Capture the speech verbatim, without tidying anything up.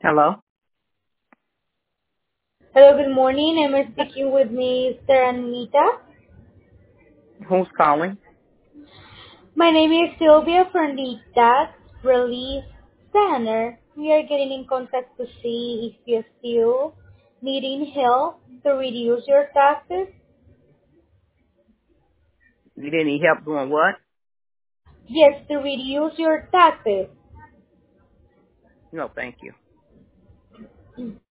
Hello? Hello, good morning. I'm speaking with Mister Anita. Who's calling? My name is Sylvia from the Tax Relief Center. We are getting in contact to see if you're still needing help to reduce your taxes. You need any help doing what? Yes, to reduce your taxes. No, thank you.